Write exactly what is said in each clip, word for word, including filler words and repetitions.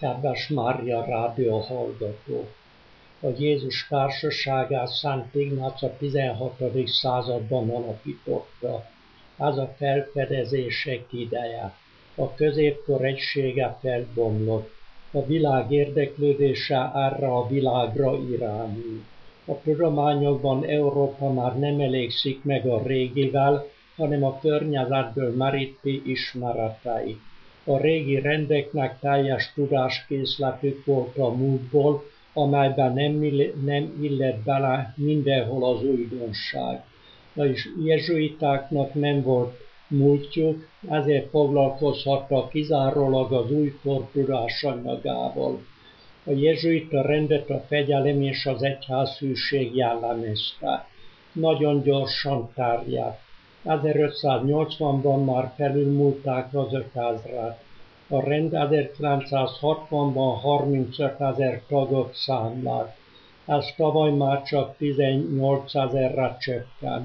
Kedves Mária rádió hallgató! A Jézus társaságát Szent Ignác a tizenhatodik században alapította. Ez a felfedezések ideje. A középkor egysége felbomlott. A világ érdeklődése erre a világra irányul. A tudományokban Európa már nem elégszik meg a régivel, hanem a környezetből meríti ismereteit. A régi rendeknek teljes tudáskészletük volt a múltból, amelyben nem, nem illett bele mindenhol az újdonság. Na és jezsuitáknak nem volt múltjuk, ezért foglalkozhattak kizárólag az újkor tudásanyagával. A jezsuita rendet a fegyelem és az egyházhűség jellemezte. Nagyon gyorsan terjedt. ezerötszáznyolcvanban már felülmúlták az ötezret. A rend ezerkilencszázhatvanban harmincötezer tagot számlált. Ez tavaly már csak tizennyolcezerre csökkent.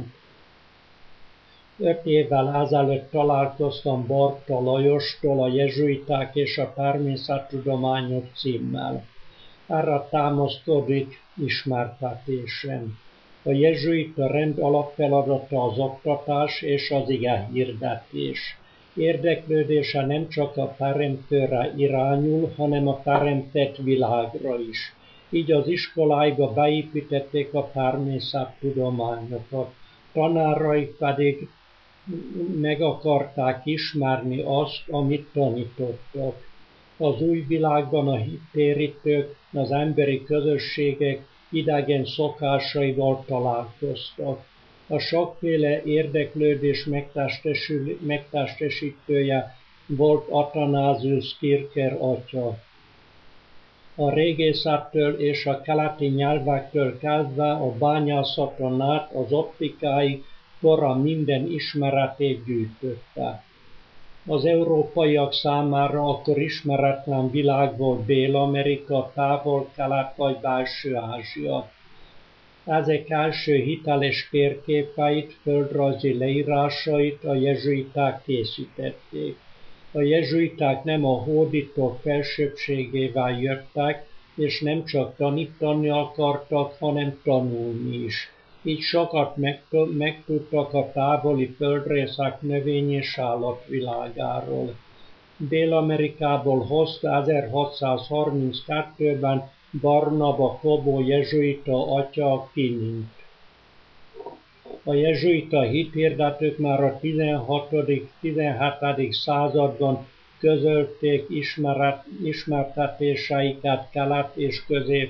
Öt évvel ezelőtt találkoztam Barta Lajostól a Jezsuiták és a természettudományok címmel. Erre támaszkodik ismertetésem. A jezsuita rend alapfeladata az oktatás és az ige hirdetés. Érdeklődése nem csak a teremtőre irányul, hanem a teremtett világra is. Így az iskoláiba beépítették a természettudományokat. Tanáraik pedig meg akarták ismerni azt, amit tanítottak. Az új világban a hittérítők, az emberi közösségek idegen szokásaival találkoztak. A sokféle érdeklődés megtestesítője volt Athanasius Kircher atya. A régészettől és a keleti nyelvektől kezdve a bányászaton át az optikáig kora minden ismeretét gyűjtötte. Az európaiak számára akkor ismeretlen világ volt Dél-Amerika, Távol-Kelet vagy Belső-Ázsia. Ezek első hiteles térképeit, földrajzi leírásait a jezsuiták készítették. A jezsuiták nem a hódítók felsőbbségével jöttek, és nem csak tanítani akartak, hanem tanulni is. Így sokat megtudtak a távoli földrészek növény- és állatvilágáról. Dél-Amerikából hozta ezerhatszázharminckettőben Barnaba Kobó jezsuita atya a kinint. A jezsuita hithirdetők már a tizenhatodik-tizenhetedik században közölték ismeret, ismertetéseiket Kelet- és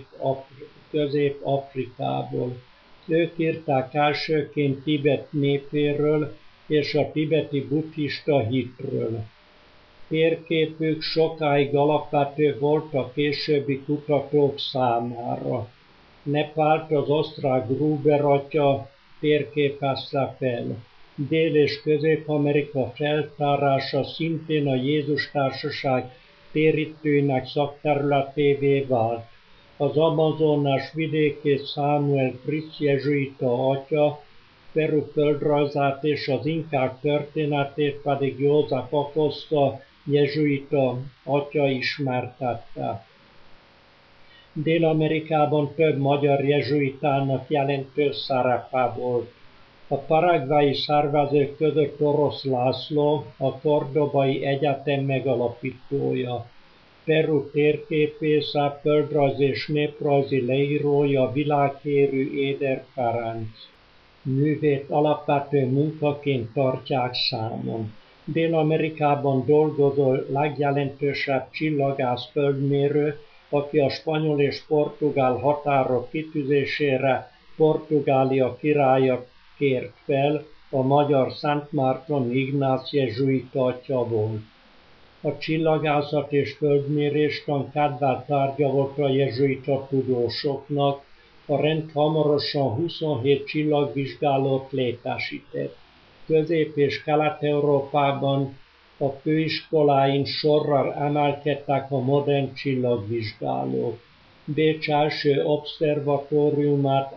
Közép-Afrikából. Ők írták elsőként Tibet népéről és a tibeti buddhista hitről. Térképük sokáig alapvető volt a későbbi kutatók számára. Nepált az osztrák Gruber atya térképezte fel. Dél- és Közép-Amerika feltárása szintén a Jézus Társaság térítőinek szakterületévé vált. Az Amazonas vidékét Samuel Fritz jezsuita atya, Peru földrajzát és az inkák történetét pedig József Acosta jezsuita atya ismertette. Dél-Amerikában több magyar jezsuitának jelentős szerepe volt. A paraguayi szervezők között Orosz László, a Kordobai Egyetem megalapítója. Peru térképésze, földrajzi és néprajzi leírója világhírű Éder Ferenc. Művét alapvető munkaként tartják számon. Dél-Amerikában dolgozó legjelentősebb csillagász földmérő, aki a spanyol és portugál határok kitűzésére Portugália királya kért fel, a magyar Szent Márton Ignác jezsuita atya volt. A csillagászat és földméréstan kedvelt tárgya volt a jezsuita tudósoknak, a rend hamarosan huszonhét csillagvizsgálót létesített. Közép- és Kelet-Európában a főiskoláin sorra emelkedtek a modern csillagvizsgálók. Bécs első obszervatóriumát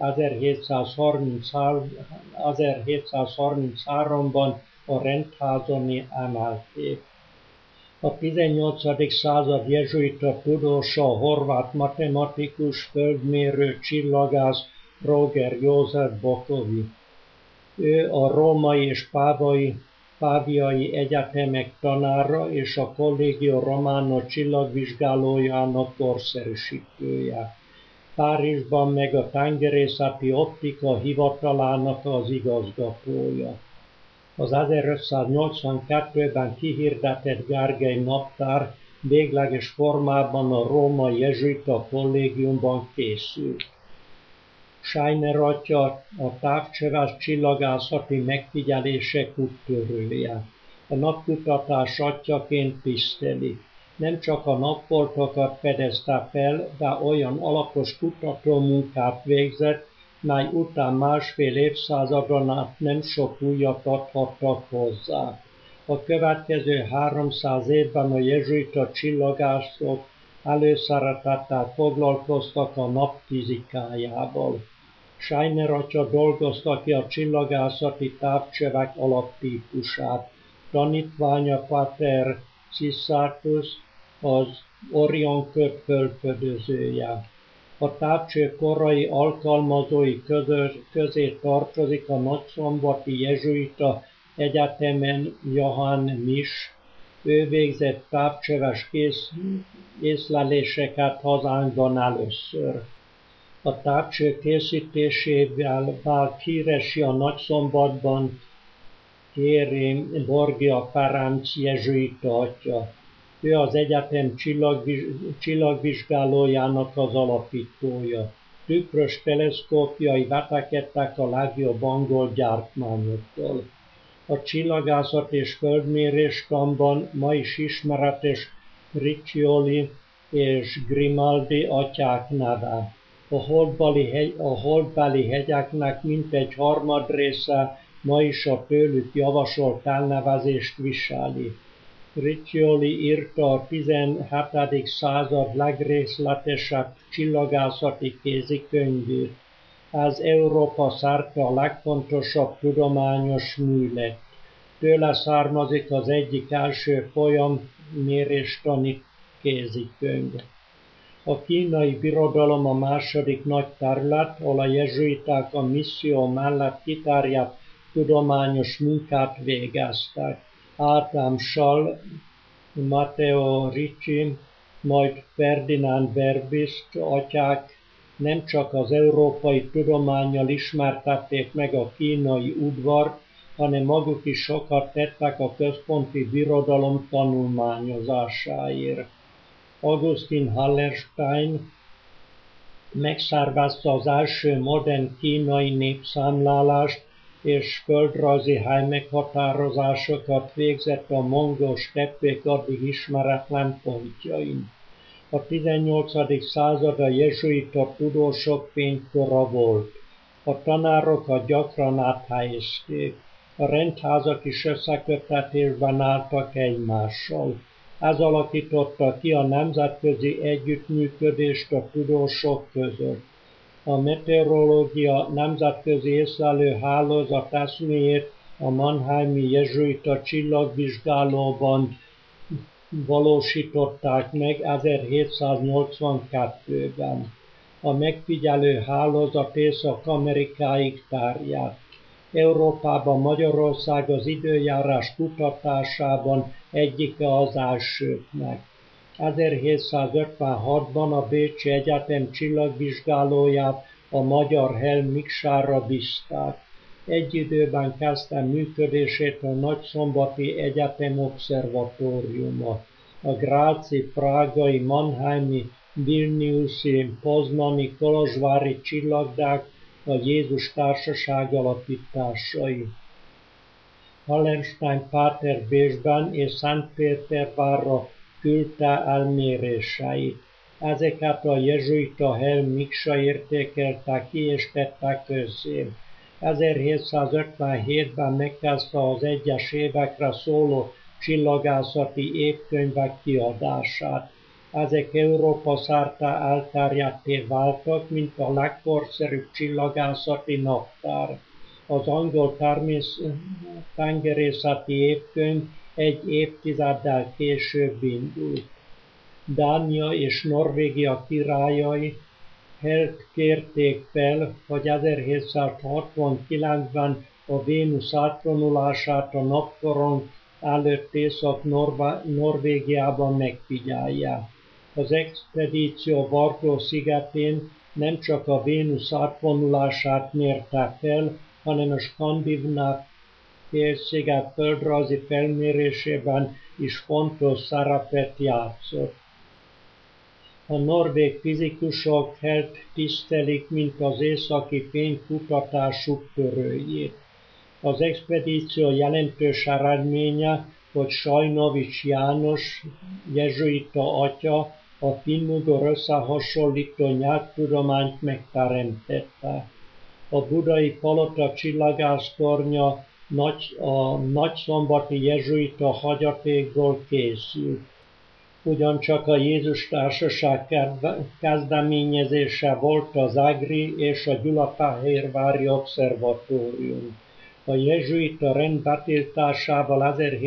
ezerhétszázharmincháromban a rendházon emelték. A tizennyolcadik század jezsuita tudósa, a horvát matematikus, földmérő, csillagász Roger József Bokovi. Ő a római és pávai, páviai egyetemek tanára és a Collegio Romano csillagvizsgálójának korszerűsítője. Párizsban meg a tengerészeti optika hivatalának az igazgatója. Az ezerötszáznyolcvankettőben kihirdetett Gergely naptár végleges formában a római jezsuita kollégiumban készült. Scheiner atya a távcsöves csillagászati megfigyelések úttörője. A napkutatás atyaként tiszteli. Nem csak a napfoltokat fedezte fel, de olyan alapos kutatómunkát végzett, mely után másfél évszázadon át nem sok újat adhattak hozzá. A következő háromszáz évben a jezsuita csillagászok előszeretettel foglalkoztak a nap fizikájával. Scheiner atya dolgozta ki a csillagászati távcsövek alaptípusát. Tanítványa Pater Cisartus, az Orion kört fölfedezője. A távcső korai alkalmazói közé tartozik a nagyszombati jezsuita egyetemen Johann Misch. Ő végzett távcsöves kész észleléseket hazánkban először. A távcső készítésével vált híressé a Nagyszombatban Thierry Borgia Ferenc jezsuita atya. Ő az egyetem csillagviz, csillagvizsgálójának az alapítója. Tükrös teleszkópjai vetekedtek a legjobb angol gyártmányoktól. A csillagászat és földmérés tanban ma is ismeretes Riccioli és Grimaldi atyák neve. A holdbeli, hegy, a holdbeli hegyeknek mintegy harmadrésze ma is a tőlük javasolt elnevezést viseli. Riccioli írta a tizenhetedik század legrészletesebb csillagászati kézikönyvét. Ez Európa szerte a legfontosabb tudományos mű lett. Tőle származik az egyik első folyamméréstani kézikönyv. A kínai birodalom a második nagy terület, ahol a jezsuiták a misszió mellett kiterjedt tudományos munkát végeztek. Ádám Schall, Matteo Ricci, majd Ferdinand Verbist atyák nem csak az európai tudománnyal ismertették meg a kínai udvart, hanem maguk is sokat tettek a központi birodalom tanulmányozásáért. Augustin Hallerstein megszervezte az első modern kínai népszámlálást, és földrajzi helymeghatározásokat végzett a mongol steppék addig ismeretlen pontjain. A tizennyolcadik század a jezsuita tudósok fénykora volt. A tanárokat gyakran áthelyezték. A rendházak is összeköttetésben álltak egymással. Ez alakította ki a nemzetközi együttműködést a tudósok között. A meteorológia nemzetközi észlelő hálózat eszméjét a Mannheimi jezsuita csillagvizsgálóban valósították meg ezerhétszáznyolcvankettőben. A megfigyelő hálózat Észak-Amerikáig terjedt. Európában Magyarország az időjárás kutatásában egyike az elsőknek. ezerhétszázötvenhatban a Bécsi Egyetem csillagvizsgálóját a magyar Helm Miksára bízták. Egy időben kezdte működését a Nagyszombati Egyetem obszervatóriuma. A gráci, prágai, mannheimi, vilniuszi, poznani, kolozsvári csillagdák a Jézus Társaság alapításai. Hallenstein páter Bécsben és Szentpétervárra küldte elméréseit. Ezeket a jezsuita Helm Miksa értékelte ki és tette közzé. ezerhétszázötvenhétben megkezdte az egyes évekre szóló csillagászati évkönyvek kiadását. Ezek Európa szerte elterjedtté váltak, mint a legkorszerűbb csillagászati naptár. Az angol termész tengerészeti évkönyv egy évtizeddel később indult. Dánia és Norvégia királyai Helt kérték fel, hogy ezerhétszázhatvankilencben a Vénusz átvonulását a napkorong előtt Észak-Norvégiában megfigyelje. Az expedíció Bartó szigetén nem csak a Vénusz átvonulását mérte fel, hanem a skandináv félsziget földrajzi felmérésében is fontos szerepet játszott. A norvég fizikusok Helt tisztelik, mint az északi fénykutatás úttörőjét. Az expedíció jelentős eredménye, hogy Sajnovics János, jezsuita atya, a finn-ugor összehasonlító nyelvtudományt megteremtette. A budai palota csillagásztornya nagy, a nagyszombati jezsuita hagyatékból készült. Ugyancsak a Jézus Társaság kezdeményezése volt az Egri és a Gyulafehérvári Obszervatórium. A jezsuita rend betiltásával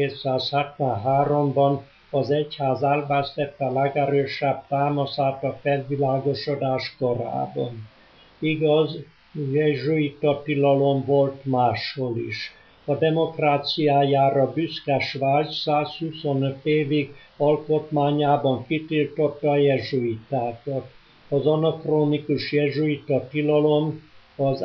ezerhétszázhetvenháromban az egyház elvesztette legerősebb támaszát a felvilágosodás korában. Igaz, jezsuita tilalom volt máshol is. A demokráciájára büszke Svájc százhuszonöt évig alkotmányában kitiltotta a jezsuitákat. Az anakrónikus jezsuita tilalom az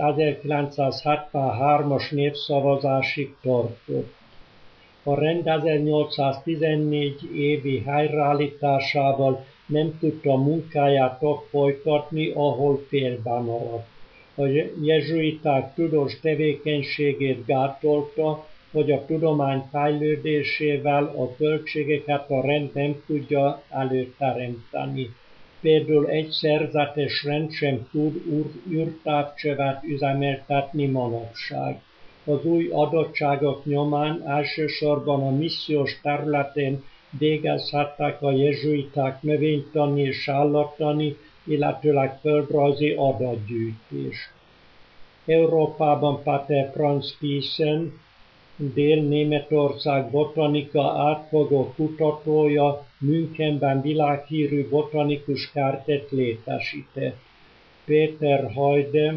ezerkilencszázhetvenhármas népszavazásig tartott. A rend ezernyolcszáztizennégy évi helyreállításával nem tudta munkáját ott folytatni, ahol félbemaradt. A jezsuiták tudós tevékenységét gátolta, hogy a tudomány fejlődésével a költségeket a rend nem tudja előteremteni. Például egy szerzetes rend sem tud űrtávcsövet üzemeltetni manapság. Az új adottságok nyomán elsősorban a missziós területén végezhettek a jezsuiták növénytani és állattani, illetőleg földrajzi adatgyűjtés. Európában Pater Franz Thyssen, Dél-Németország botanika átfogó kutatója Münchenben világhírű botanikus kertet létesített. Péter Hajde,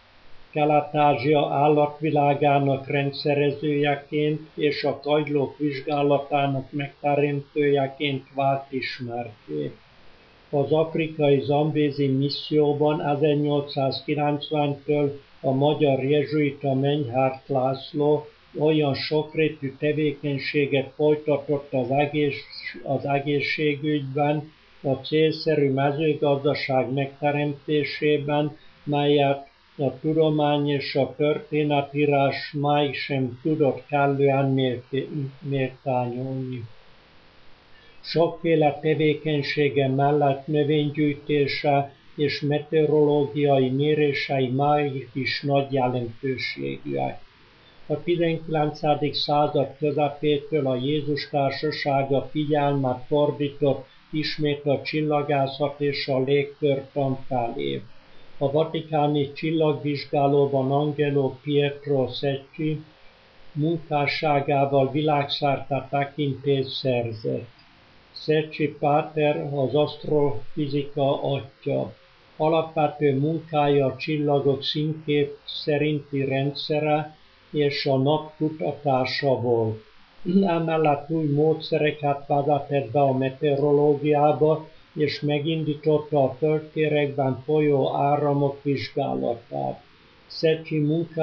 Kelet-Ázsia állatvilágának rendszerezőjeként és a kagylók vizsgálatának megteremtőjeként vált ismertté. Az afrikai zambézi misszióban ezernyolcszázkilencventől a magyar jezsuita Menyhárt László olyan sokrétű tevékenységet folytatott az, egész, az egészségügyben, a célszerű mezőgazdaság megteremtésében, melyet a tudomány és a történetírás máig sem tudott kellően méltányolni. Sokféle tevékenysége mellett növénygyűjtése és meteorológiai mérései máig is nagy jelentőségűek. A tizenkilencedik század közepétől a Jézus Társasága figyelmet fordított ismét a csillagászat és a légtörtan felé. A vatikáni csillagvizsgálóban Angelo Pietro Secchi munkásságával világszerte tekintést szerzett. Secchi páter az asztrofizika atya. Alapvető munkája a csillagok színkép szerinti rendszere és a nap kutatása volt. Emellett új módszereket vezetett be a meteorológiába, és megindította a földkérekben folyó áramok vizsgálatát. Secchi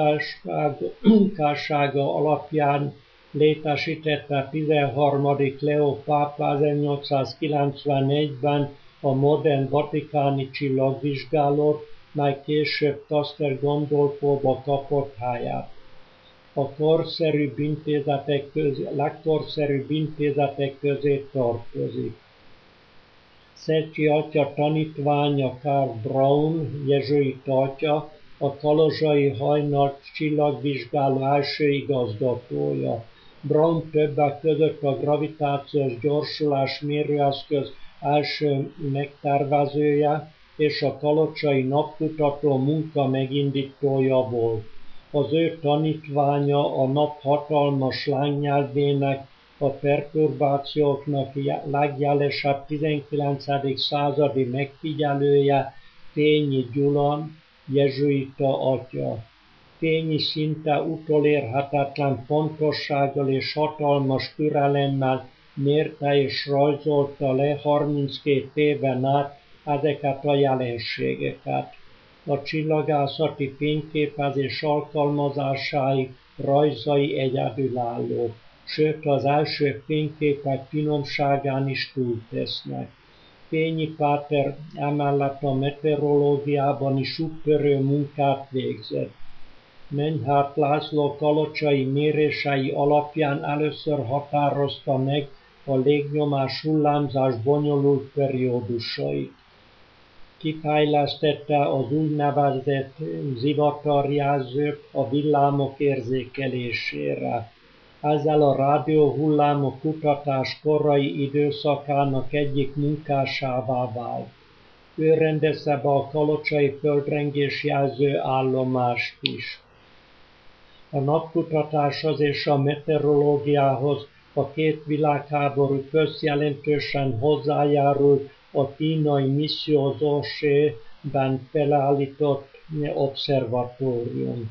munkássága alapján létesítette tizenharmadik Leó pápa ezernyolcszázkilencvenegyben a modern vatikáni csillagvizsgálót, mely később Castel Gandolfóba kapott helyet. A korszerűbb intézetek közé, legkorszerűbb intézetek közé tartozik. Secchi atya tanítványa Karl Braun, jezsuita atya, a kalozsai hajnal csillagvizsgáló első igazgatója. Braun többek között a gravitációs gyorsulás mérőeszköz első megtervezője és a kalocsai napkutató munka megindítója volt. Az ő tanítványa a nap hatalmas lánynyelvének a perturbációknak legjelesebb tizenkilencedik századi megfigyelője Tényi Gyula, jezsuita atya. Tényi szinte utolérhetetlen pontossággal és hatalmas türelemmel mérte és rajzolta le harminckét éven át ezeket a jelenségeket. A csillagászati fényképezés alkalmazásáig rajzai egyedülállók, sőt az első fényképek finomságán is túltesznek. Tényi páter emellett a meteorológiában is úttörő munkát végzett. Menyhárt László kalocsai mérései alapján először határozta meg a légnyomás hullámzás bonyolult periódusait. Kifejlesztette az úgynevezett zivatarjelzőt a villámok érzékelésére. Ezzel a rádióhullámok kutatás korai időszakának egyik munkásává vált. Ő rendezte be a kalocsai földrengés jelző állomást is. A napkutatáshoz és a meteorológiához a két világháború közt jelentősen hozzájárult a kínai Misszió Zhōshé-ben felállított obszervatórium.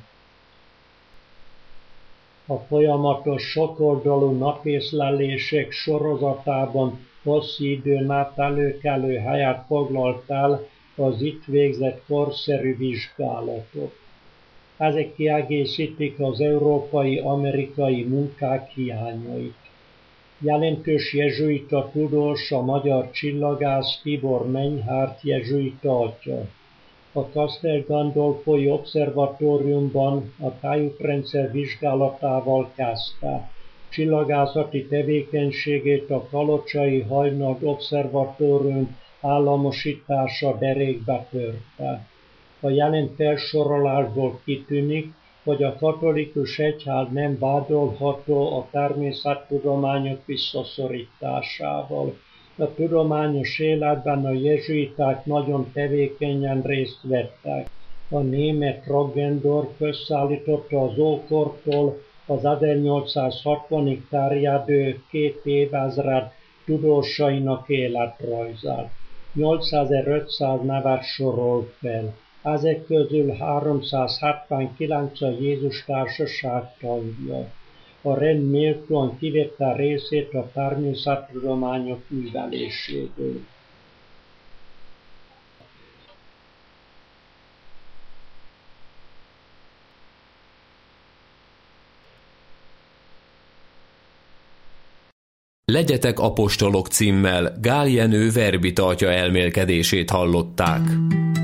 A folyamatos sokoldalú napészlelések sorozatában hosszú időn át előkelő helyet foglalt el az itt végzett korszerű vizsgálatok. Ezek kiegészítik az európai-amerikai munkák hiányait. Jelentős jezsuita tudós a magyar csillagász Tibor Menyhárt jezsuita atya. A Castel Gandolfo-i obszervatóriumban a tájútrendszer vizsgálatával kezdte. Csillagászati tevékenységét a kalocsai Hajnad obszervatórium államosítása derékbe törte. A jelen felsorolásból kitűnik, hogy a katolikus egyház nem vádolható a természettudományok visszaszorításával. A tudományos életben a jezsuiták nagyon tevékenyen részt vettek. A német Roggendorf összeállította az ókortól az ezernyolcszázhatvanig terjedő két évezred tudósainak életrajzát. nyolcezer-ötszáz nevet sorol fel. Ezek közül háromszázhetvenkilenc a Jézus Társaság tagja. A rend méltóan kivette részét a természettudományok műveléséből. Legyetek apostolok címmel Gál Jenő verbita atya elmélkedését hallották.